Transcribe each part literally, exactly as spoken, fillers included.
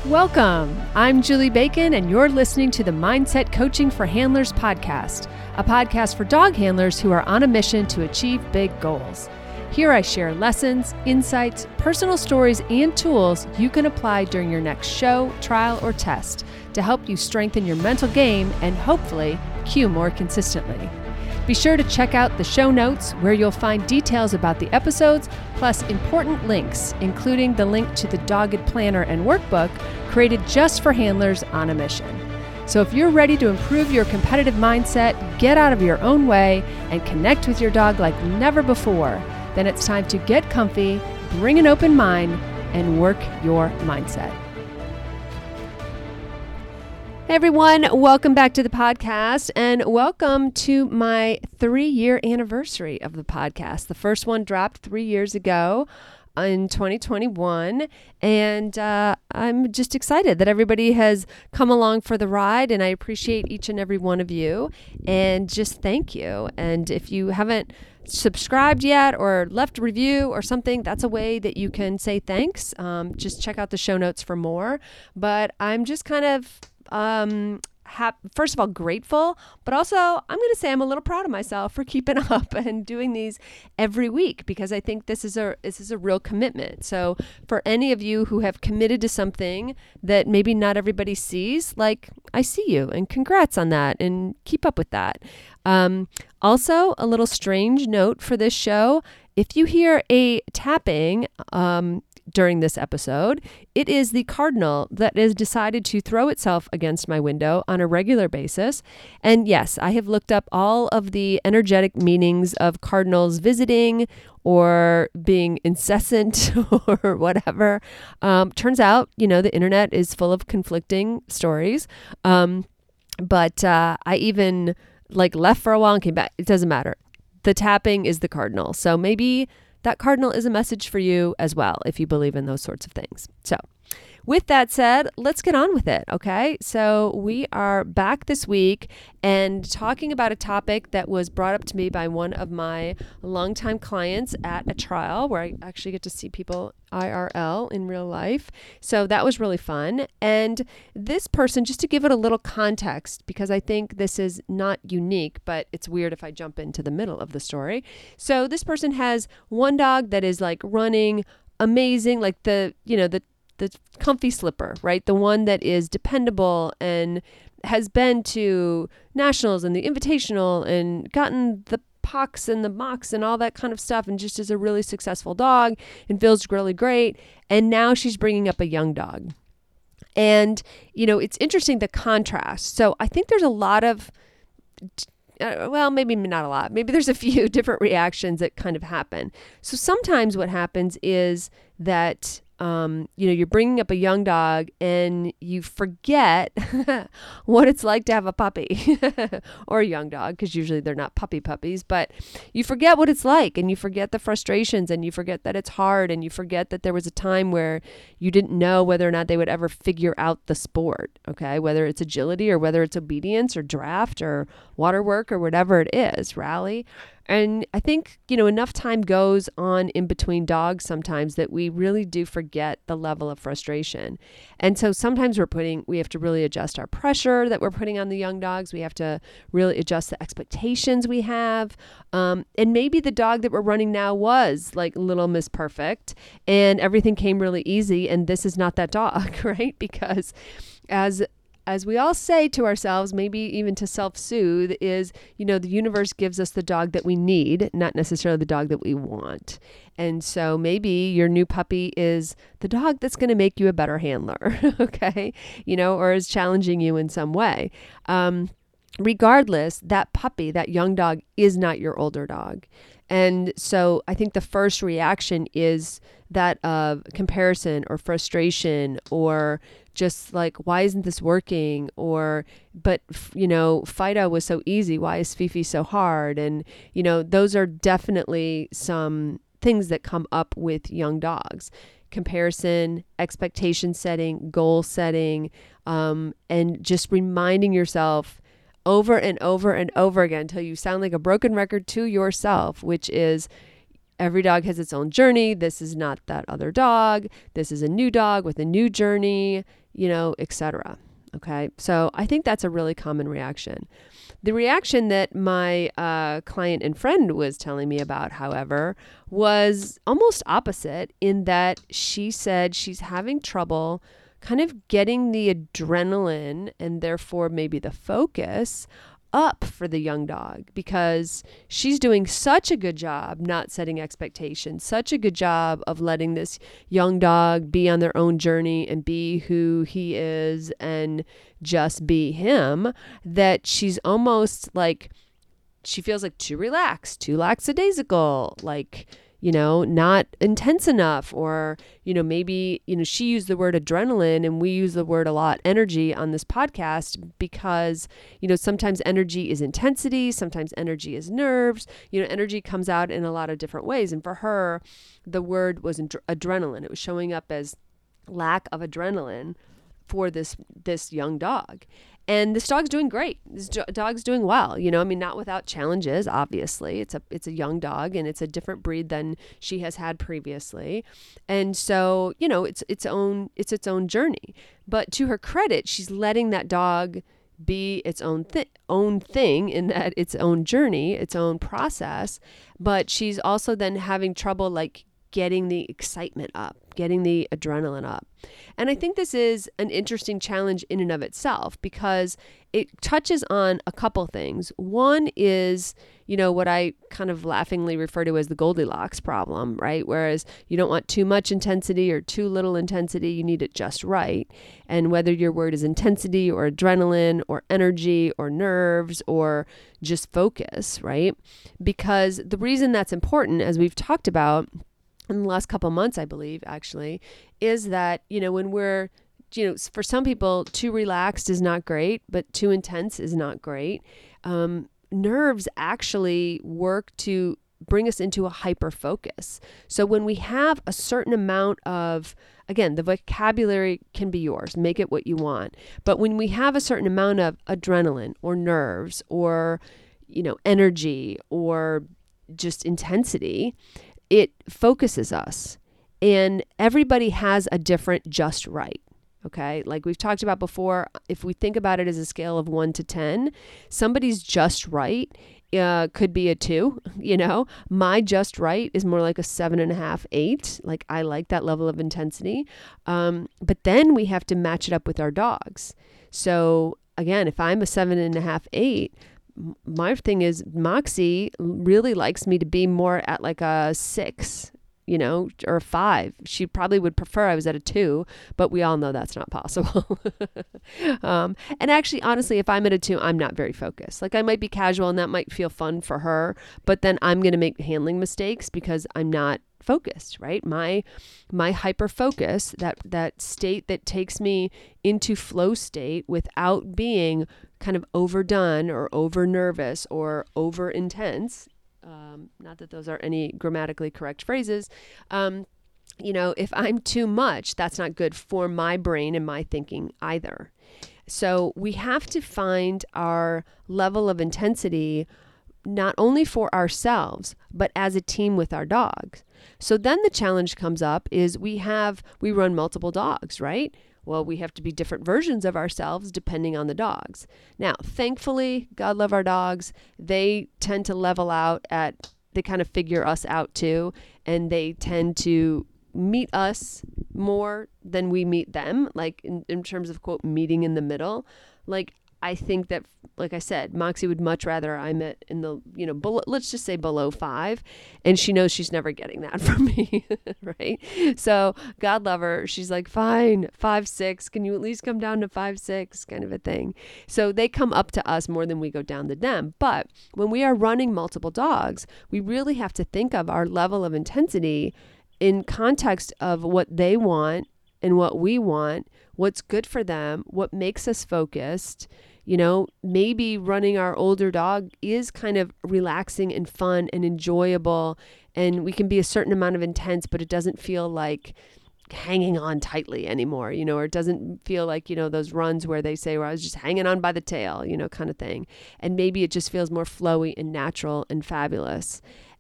Welcome. I'm Julie Bacon, and you're listening to the Mindset Coaching for Handlers podcast, a podcast for dog handlers who are on a mission to achieve big goals. Here I share lessons, insights, personal stories, and tools you can apply during your next show, trial, or test to help you strengthen your mental game and hopefully cue more consistently. Be sure to check out the show notes where you'll find details about the episodes, plus important links, including the link to the Dogged Planner and Workbook created just for handlers on a mission. So if you're ready to improve your competitive mindset, get out of your own way, and connect with your dog like never before, then it's time to get comfy, bring an open mind, and work your mindset. Hey everyone, welcome back to the podcast and welcome to my three-year anniversary of the podcast. The first one dropped three years ago in twenty twenty-one, and uh, I'm just excited that everybody has come along for the ride, and I appreciate each and every one of you, and just thank you. And if you haven't subscribed yet or left a review or something, that's a way that you can say thanks. Um, just check out the show notes for more. But I'm just kind of um hap- first of all grateful, but also I'm going to say I'm a little proud of myself for keeping up and doing these every week, because I think this is a this is a real commitment. So for any of you who have committed to something that maybe not everybody sees, like, I see you, and congrats on that, and keep up with that. Um, also, a little strange note for this show: if you hear a tapping um during this episode, it is the cardinal that has decided to throw itself against my window on a regular basis. And yes, I have looked up all of the energetic meanings of cardinals visiting or being incessant or whatever. Um, turns out, you know, the internet is full of conflicting stories. Um, but uh, I even like left for a while and came back. It doesn't matter. The tapping is the cardinal. So maybe that cardinal is a message for you as well, if you believe in those sorts of things. So with that said, let's get on with it, okay? So we are back this week and talking about a topic that was brought up to me by one of my longtime clients at a trial where I actually get to see people I R L in real life. So that was really fun. And this person, just to give it a little context, because I think this is not unique, but it's weird if I jump into the middle of the story. So this person has one dog that is like running amazing, like the, you know, the the comfy slipper, right? The one that is dependable and has been to nationals and the invitational and gotten the pucks and the mocks and all that kind of stuff, and just is a really successful dog and feels really great. And now she's bringing up a young dog. And, you know, it's interesting, the contrast. So I think there's a lot of, uh, well, maybe not a lot. Maybe there's a few different reactions that kind of happen. So sometimes what happens is that Um, you know, you're bringing up a young dog and you forget what it's like to have a puppy or a young dog, because usually they're not puppy puppies, but you forget what it's like, and you forget the frustrations, and you forget that it's hard, and you forget that there was a time where you didn't know whether or not they would ever figure out the sport, okay? Whether it's agility or whether it's obedience or draft or water work or whatever it is, rally. And I think, you know, enough time goes on in between dogs sometimes that we really do forget the level of frustration. And so sometimes we're putting, we have to really adjust our pressure that we're putting on the young dogs. We have to really adjust the expectations we have. Um, and maybe the dog that we're running now was like Little Miss Perfect and everything came really easy, and this is not that dog, right? Because as As we all say to ourselves, maybe even to self-soothe, is, you know, the universe gives us the dog that we need, not necessarily the dog that we want. And so maybe your new puppy is the dog that's going to make you a better handler, okay? You know, or is challenging you in some way. Um, regardless, that puppy, that young dog, is not your older dog. And so I think the first reaction is that of comparison or frustration, or just like, why isn't this working? Or, but, you know, Fido was so easy. Why is Fifi so hard? And, you know, those are definitely some things that come up with young dogs. Comparison, expectation setting, goal setting, um, and just reminding yourself over and over and over again until you sound like a broken record to yourself, which is, every dog has its own journey. This is not that other dog. This is a new dog with a new journey, you know, et cetera. Okay. So I think that's a really common reaction. The reaction that my uh, client and friend was telling me about, however, was almost opposite, in that she said she's having trouble kind of getting the adrenaline and therefore maybe the focus up for the young dog, because she's doing such a good job not setting expectations, such a good job of letting this young dog be on their own journey and be who he is and just be him, that she's almost like, she feels like too relaxed, too lackadaisical, like, you know, not intense enough, or, you know, maybe, you know, she used the word adrenaline and we use the word a lot, energy, on this podcast, because, you know, sometimes energy is intensity, sometimes energy is nerves, you know, energy comes out in a lot of different ways. And for her, the word was ad- adrenaline. It was showing up as lack of adrenaline for this, this young dog. And this dog's doing great. This do- dog's doing well, you know, I mean, not without challenges, obviously. It's a it's a young dog, and it's a different breed than she has had previously. And so, you know, it's its own it's its own journey. But to her credit, she's letting that dog be its own thi- own thing, in that its own journey, its own process. But she's also then having trouble like getting the excitement up, getting the adrenaline up. And I think this is an interesting challenge in and of itself, because it touches on a couple things. One is, you know, what I kind of laughingly refer to as the Goldilocks problem, right? Whereas you don't want too much intensity or too little intensity, you need it just right. And whether your word is intensity or adrenaline or energy or nerves or just focus, right? Because the reason that's important, as we've talked about in the last couple of months, I believe, actually, is that, you know, when we're, you know, for some people, too relaxed is not great, but too intense is not great. Um, nerves actually work to bring us into a hyper focus. So when we have a certain amount of, again, the vocabulary can be yours, make it what you want. But when we have a certain amount of adrenaline or nerves or, you know, energy or just intensity, it focuses us, and everybody has a different just right. Okay. Like we've talked about before, if we think about it as a scale of one to ten, somebody's just right uh, could be a two, you know, my just right is more like a seven and a half, eight. Like I like that level of intensity. Um, but then we have to match it up with our dogs. So again, if I'm a seven and a half, eight, my thing is Moxie really likes me to be more at like a six, you know, or a five. She probably would prefer I was at a two, but we all know that's not possible. um, and actually, honestly, if I'm at a two, I'm not very focused. Like I might be casual and that might feel fun for her, but then I'm going to make handling mistakes because I'm not focused, right? My, my hyper focus, that, that state that takes me into flow state without being kind of overdone or over nervous or over intense. Um, not that those are any grammatically correct phrases. Um, you know, if I'm too much, that's not good for my brain and my thinking either. So we have to find our level of intensity not only for ourselves, but as a team with our dogs. So then the challenge comes up is we have, we run multiple dogs, right? Well, we have to be different versions of ourselves depending on the dogs. Now, thankfully, God love our dogs. They tend to level out at, they kind of figure us out too. And they tend to meet us more than we meet them, like in, in terms of quote, meeting in the middle. Like, I think that, like I said, Moxie would much rather I'm at in the, you know, below, let's just say below five. And she knows she's never getting that from me, right? So God love her. She's like, fine, five, six. Can you at least come down to five, six kind of a thing? So they come up to us more than we go down to them. But when we are running multiple dogs, we really have to think of our level of intensity in context of what they want and what we want, what's good for them, what makes us focused. You know, maybe running our older dog is kind of relaxing and fun and enjoyable, and we can be a certain amount of intense, but it doesn't feel like hanging on tightly anymore, you know, or it doesn't feel like, you know, those runs where they say, well, I was just hanging on by the tail, you know, kind of thing. And maybe it just feels more flowy and natural and fabulous.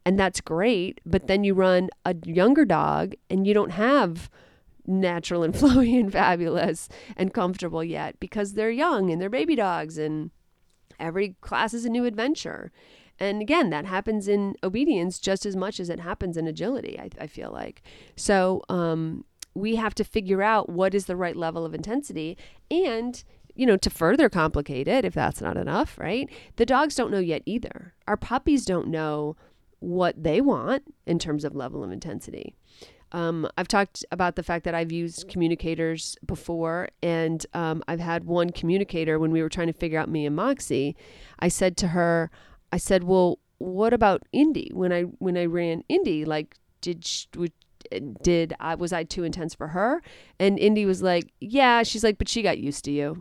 And that's great. But then you run a younger dog and you don't have natural and flowy and fabulous and comfortable yet because they're young and they're baby dogs and every class is a new adventure. And again, that happens in obedience just as much as it happens in agility, I, I feel like. So um, we have to figure out what is the right level of intensity. And, you know, to further complicate it, if that's not enough, right? The dogs don't know yet either. Our puppies don't know what they want in terms of level of intensity. Um, I've talked about the fact that I've used communicators before, and um, I've had one communicator when we were trying to figure out me and Moxie. I said to her, I said, well, what about Indy? When I when I ran Indy, like, did she, did I was I too intense for her? And Indy was like, yeah. She's like, but she got used to you.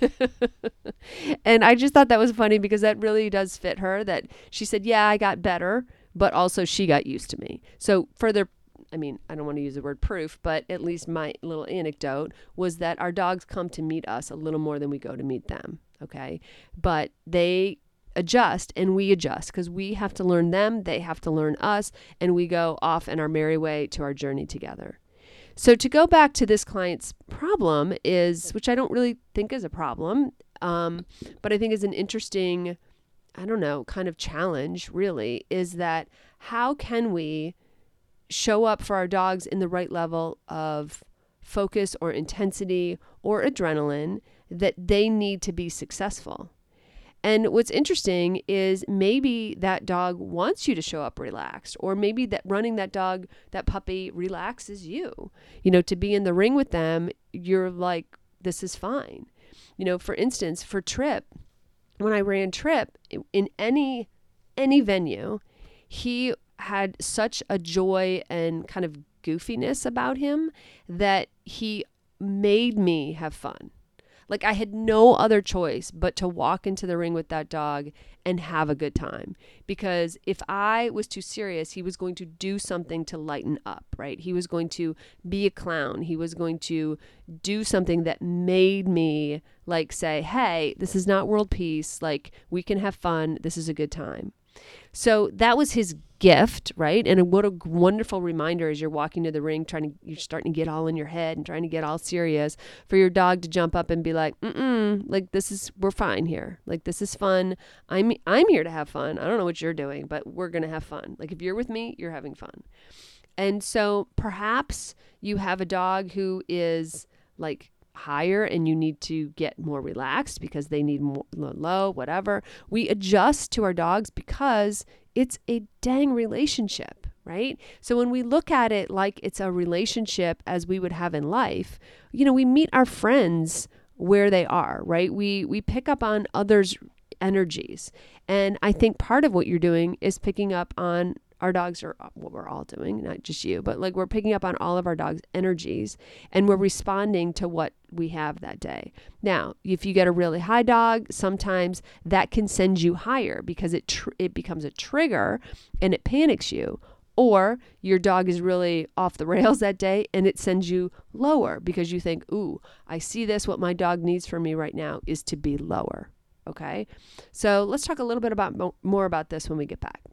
And I just thought that was funny because that really does fit her. That she said, yeah, I got better, but also she got used to me. So further. I mean, I don't want to use the word proof, but at least my little anecdote was that our dogs come to meet us a little more than we go to meet them. Okay. But they adjust and we adjust because we have to learn them. They have to learn us, and we go off in our merry way to our journey together. So to go back to this client's problem is, which I don't really think is a problem, um, but I think is an interesting, I don't know, kind of challenge really, is that how can we show up for our dogs in the right level of focus or intensity or adrenaline that they need to be successful. And what's interesting is maybe that dog wants you to show up relaxed, or maybe that running that dog, that puppy relaxes you. You know, to be in the ring with them, you're like, this is fine. You know, for instance, for Trip, when I ran Trip in any any venue, he had such a joy and kind of goofiness about him that he made me have fun. Like I had no other choice but to walk into the ring with that dog and have a good time. Because if I was too serious, he was going to do something to lighten up, right? He was going to be a clown. He was going to do something that made me like say, hey, this is not world peace. Like we can have fun. This is a good time. So that was his gift, right? And what a wonderful reminder as you're walking to the ring, trying to, you're starting to get all in your head and trying to get all serious, for your dog to jump up and be like, mm-mm, like this is, we're fine here. Like this is fun. I'm, I'm here to have fun. I don't know what you're doing, but we're going to have fun. Like if you're with me, you're having fun. And so perhaps you have a dog who is like higher and you need to get more relaxed because they need more low, whatever. We adjust to our dogs because it's a dang relationship, right? So when we look at it like it's a relationship as we would have in life, you know, we meet our friends where they are, right? We we pick up on others' energies. And I think part of what you're doing is picking up on our dogs, are what we're all doing, not just you, but like we're picking up on all of our dogs' energies and we're responding to what we have that day. Now, if you get a really high dog, sometimes that can send you higher because it tr- it becomes a trigger and it panics you. Or your dog is really off the rails that day and it sends you lower because you think, ooh, I see this. What my dog needs from me right now is to be lower. Okay. So let's talk a little bit about mo- more about this when we get back.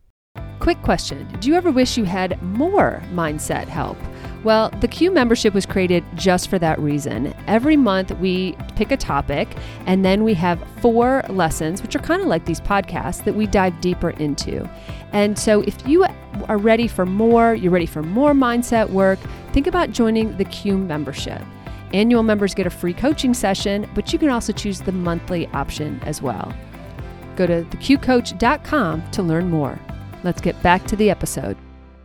Quick question. Do you ever wish you had more mindset help? Well, the Q membership was created just for that reason. Every month we pick a topic and then we have four lessons, which are kind of like these podcasts, that we dive deeper into. And so if you are ready for more, you're ready for more mindset work, think about joining the Q membership. Annual members get a free coaching session, but you can also choose the monthly option as well. Go to the q coach dot com to learn more. Let's get back to the episode.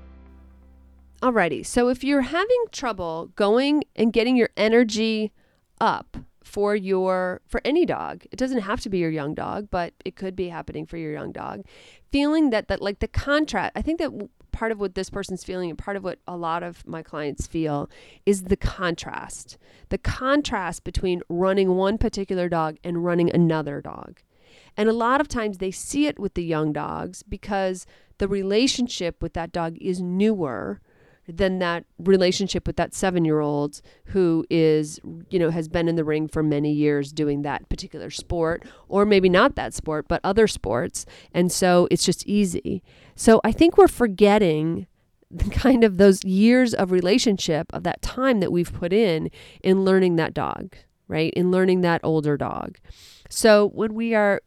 Alrighty, so if you're having trouble going and getting your energy up for your for any dog, it doesn't have to be your young dog, but it could be happening for your young dog. Feeling that that like the contrast, I think that part of what this person's feeling and part of what a lot of my clients feel is the contrast. The contrast between running one particular dog and running another dog. And a lot of times they see it with the young dogs because the relationship with that dog is newer. than that relationship with that seven-year-old who is, you know, has been in the ring for many years doing that particular sport, or maybe not that sport, but other sports. And so it's just easy. So I think we're forgetting kind of those years of relationship, of that time that we've put in, in learning that dog, right? In learning that older dog. So when we are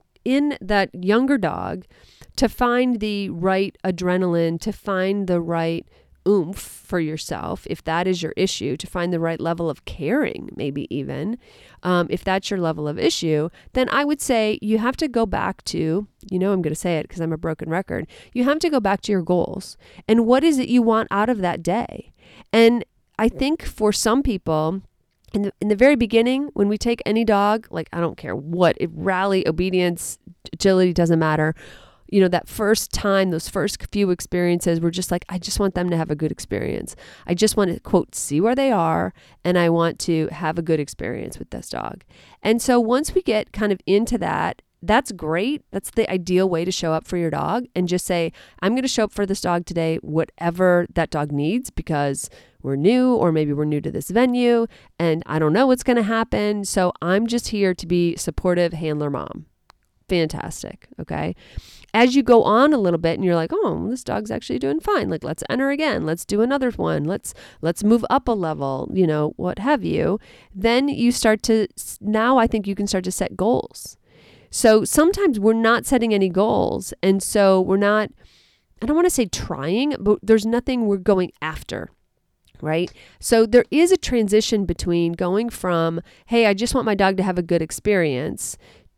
in that younger dog, to find the right adrenaline, to find the right oomph for yourself, if that is your issue, to find the right level of caring, maybe even, um, if that's your level of issue, then I would say you have to go back to, you know, I'm going to say it because I'm a broken record. You have to go back to your goals and what is it you want out of that day. And I think for some people, in the, in the very beginning, when we take any dog, like I don't care what, if rally, obedience, agility, doesn't matter. You know, that first time, those first few experiences, we're just like, I just want them to have a good experience. I just want to, quote, see where they are, and I want to have a good experience with this dog. And so once we get kind of into that, that's great. That's the ideal way to show up for your dog, and just say, I'm going to show up for this dog today, whatever that dog needs, because we're new, or maybe we're new to this venue, and I don't know what's going to happen. So I'm just here to be supportive handler mom. Fantastic. Okay. As you go on a little bit and you're like, oh, this dog's actually doing fine. Like, let's enter again. Let's do another one. Let's, let's move up a level, you know, what have you. Then you start to, now I think you can start to set goals. So sometimes we're not setting any goals. And so we're not, I don't want to say trying, but there's nothing we're going after. Right? So there is a transition between going from, hey, I just want my dog to have a good experience,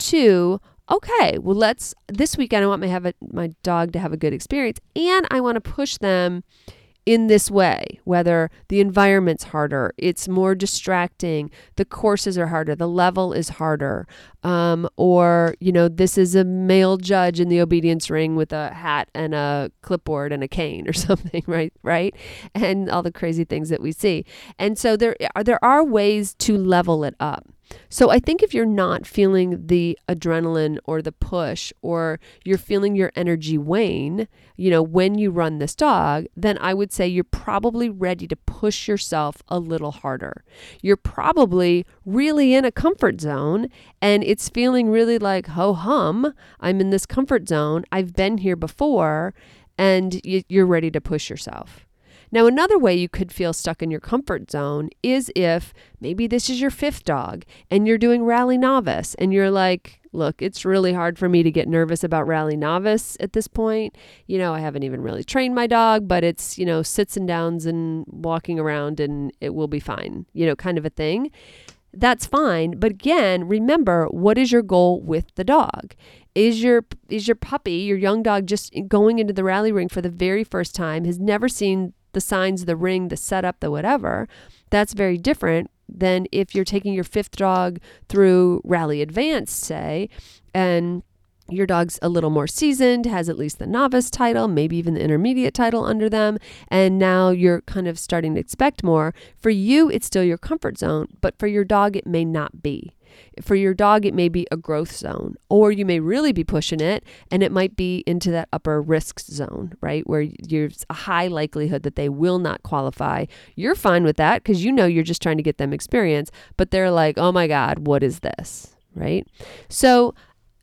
to, okay, well, let's, this weekend I want my have a, my dog to have a good experience, and I want to push them in this way, whether the environment's harder, it's more distracting, the courses are harder, the level is harder, um, or, you know, this is a male judge in the obedience ring with a hat and a clipboard and a cane or something, right? Right? And all the crazy things that we see. And so there are, there are ways to level it up. So I think if you're not feeling the adrenaline or the push, or you're feeling your energy wane, you know, when you run this dog, then I would say you're probably ready to push yourself a little harder. You're probably really in a comfort zone, and it's feeling really like, ho hum, I'm in this comfort zone. I've been here before, and you're ready to push yourself. Now, another way you could feel stuck in your comfort zone is if maybe this is your fifth dog and you're doing Rally Novice and you're like, look, it's really hard for me to get nervous about Rally Novice at this point. You know, I haven't even really trained my dog, but it's, you know, sits and downs and walking around and it will be fine, you know, kind of a thing. That's fine. But again, remember, what is your goal with the dog? Is your is your puppy, your young dog, just going into the rally ring for the very first time, has never seen the signs, the ring, the setup, the whatever? That's very different than if you're taking your fifth dog through Rally Advanced, say, and your dog's a little more seasoned, has at least the novice title, maybe even the intermediate title under them, and now you're kind of starting to expect more. For you, it's still your comfort zone, but for your dog, it may not be. For your dog, it may be a growth zone, or you may really be pushing it, and it might be into that upper risk zone, right? Where there's a high likelihood that they will not qualify. You're fine with that because you know you're just trying to get them experience, but they're like, oh my God, what is this, right? So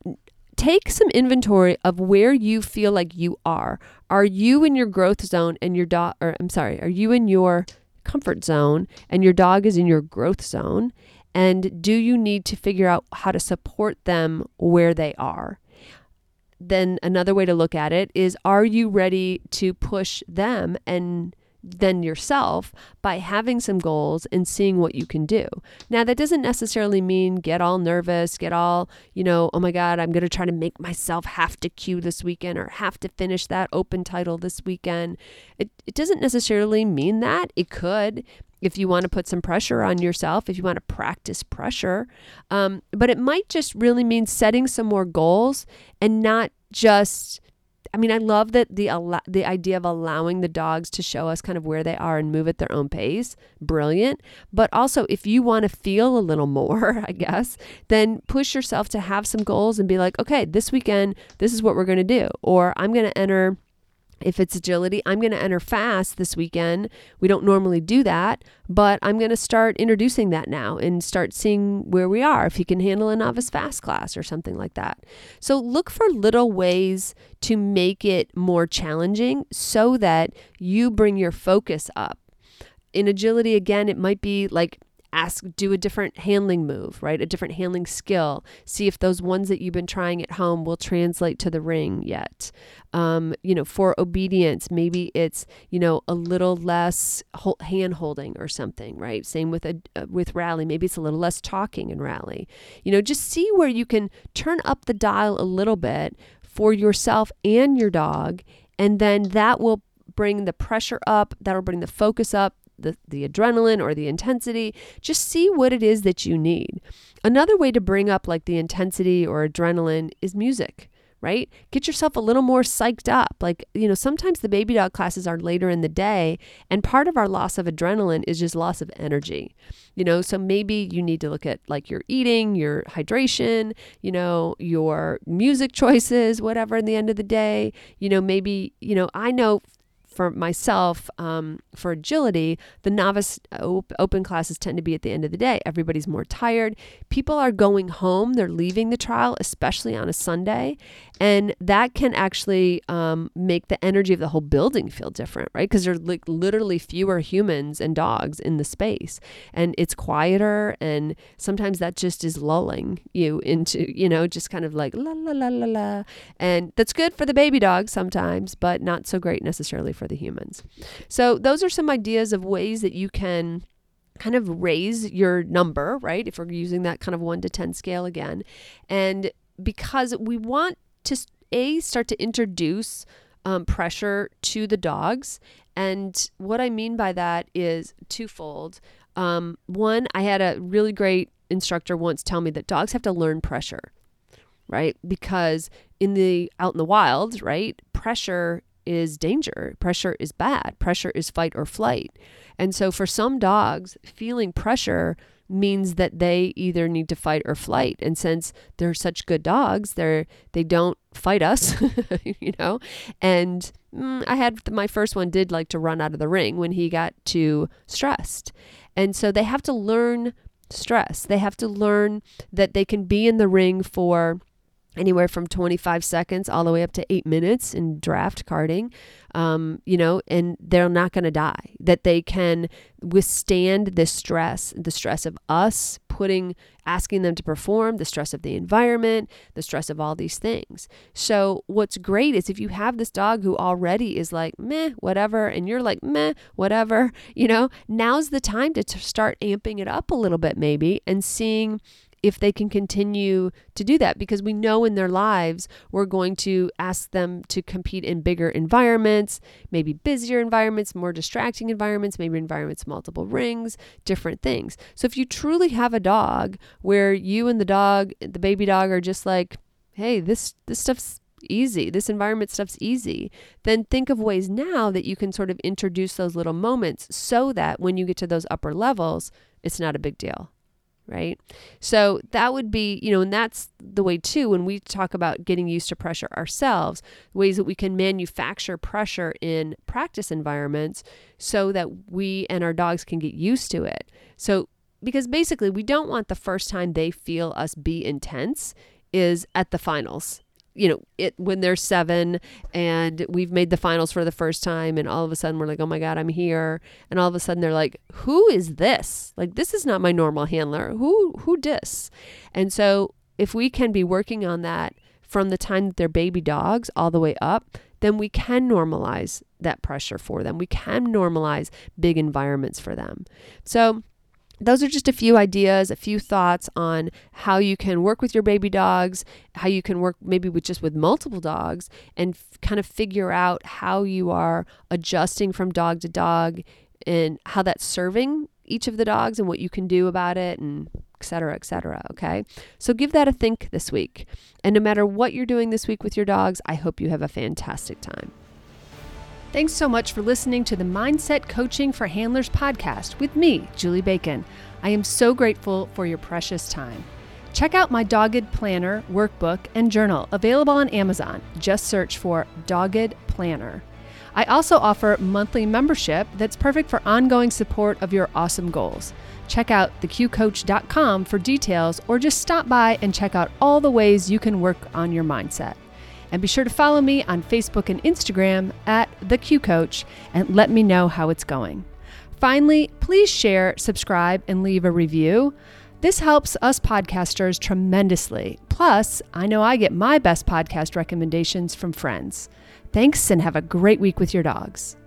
take some inventory of where you feel like you are. Are you in your growth zone and your dog, or I'm sorry, are you in your comfort zone and your dog is in your growth zone? And do you need to figure out how to support them where they are? Then another way to look at it is, are you ready to push them and then yourself by having some goals and seeing what you can do? Now, that doesn't necessarily mean get all nervous, get all, you know, oh my God, I'm going to try to make myself have to cue this weekend or have to finish that open title this weekend. It, it doesn't necessarily mean that. It could, if you want to put some pressure on yourself, if you want to practice pressure. Um, but it might just really mean setting some more goals and not just, I mean, I love that the the idea of allowing the dogs to show us kind of where they are and move at their own pace. Brilliant. But also, if you want to feel a little more, I guess, then push yourself to have some goals and be like, okay, this weekend, this is what we're going to do. Or I'm going to enter If it's agility, I'm going to enter fast this weekend. We don't normally do that, but I'm going to start introducing that now and start seeing where we are, if he can handle a novice fast class or something like that. So look for little ways to make it more challenging so that you bring your focus up. In agility, again, it might be like ask, do a different handling move, right? A different handling skill. See if those ones that you've been trying at home will translate to the ring yet. Um, you know, for obedience, maybe it's, you know, a little less hand holding or something, right? Same with a, uh, with rally. Maybe it's a little less talking in rally. You know, just see where you can turn up the dial a little bit for yourself and your dog. And then that will bring the pressure up. That'll bring the focus up. The, the adrenaline or the intensity. Just see what it is that you need. Another way to bring up like the intensity or adrenaline is music, right? Get yourself a little more psyched up. Like, you know, sometimes the baby dog classes are later in the day, and part of our loss of adrenaline is just loss of energy, you know, so maybe you need to look at like your eating, your hydration, you know, your music choices, whatever in the end of the day, you know, maybe, you know, I know for myself, um, for agility, the novice op- open classes tend to be at the end of the day. Everybody's more tired. People are going home. They're leaving the trial, especially on a Sunday. And that can actually um, make the energy of the whole building feel different, right? Because there's like literally fewer humans and dogs in the space. And it's quieter. And sometimes that just is lulling you into, you know, just kind of like la, la, la, la, la. And that's good for the baby dogs sometimes, but not so great necessarily for the humans. So those are some ideas of ways that you can kind of raise your number, right? If we're using that kind of one to ten scale again. And because we want to, A, start to introduce um, pressure to the dogs. And what I mean by that is twofold. Um, one, I had a really great instructor once tell me that dogs have to learn pressure, right? Because in the, out in the wild, right, pressure is danger. Pressure is bad. Pressure is fight or flight. And so for some dogs, feeling pressure means that they either need to fight or flight. And since they're such good dogs, they're, they don't fight us, you know? And mm, I had, my first one did like to run out of the ring when he got too stressed. And so they have to learn stress. They have to learn that they can be in the ring for anywhere from twenty-five seconds all the way up to eight minutes in draft karting, um, you know, and they're not going to die, that they can withstand this stress, the stress of us putting, asking them to perform, the stress of the environment, the stress of all these things. So what's great is if you have this dog who already is like, meh, whatever, and you're like, meh, whatever, you know, now's the time to t- start amping it up a little bit maybe and seeing if they can continue to do that, because we know in their lives, we're going to ask them to compete in bigger environments, maybe busier environments, more distracting environments, maybe environments, multiple rings, different things. So if you truly have a dog where you and the dog, the baby dog are just like, hey, this, this stuff's easy, this environment stuff's easy, then think of ways now that you can sort of introduce those little moments so that when you get to those upper levels, it's not a big deal. Right? So that would be, you know, and that's the way too, when we talk about getting used to pressure ourselves, ways that we can manufacture pressure in practice environments so that we and our dogs can get used to it. So, because basically we don't want the first time they feel us be intense is at the finals. You know, it when they're seven and we've made the finals for the first time and all of a sudden we're like, oh my God, I'm here. And all of a sudden they're like, who is this? Like, this is not my normal handler. Who, who dis? And so if we can be working on that from the time that they're baby dogs all the way up, then we can normalize that pressure for them. We can normalize big environments for them. So those are just a few ideas, a few thoughts on how you can work with your baby dogs, how you can work maybe with just with multiple dogs and f- kind of figure out how you are adjusting from dog to dog and how that's serving each of the dogs and what you can do about it and et cetera, et cetera. Okay. So give that a think this week. And no matter what you're doing this week with your dogs, I hope you have a fantastic time. Thanks so much for listening to the Mindset Coaching for Handlers podcast with me, Julie Bacon. I am so grateful for your precious time. Check out my Dogged Planner, workbook, and journal available on Amazon. Just search for Dogged Planner. I also offer monthly membership that's perfect for ongoing support of your awesome goals. Check out the q coach dot com for details, or just stop by and check out all the ways you can work on your mindset. And be sure to follow me on Facebook and Instagram at the Q Coach and let me know how it's going. Finally, please share, subscribe, and leave a review. This helps us podcasters tremendously. Plus, I know I get my best podcast recommendations from friends. Thanks, and have a great week with your dogs.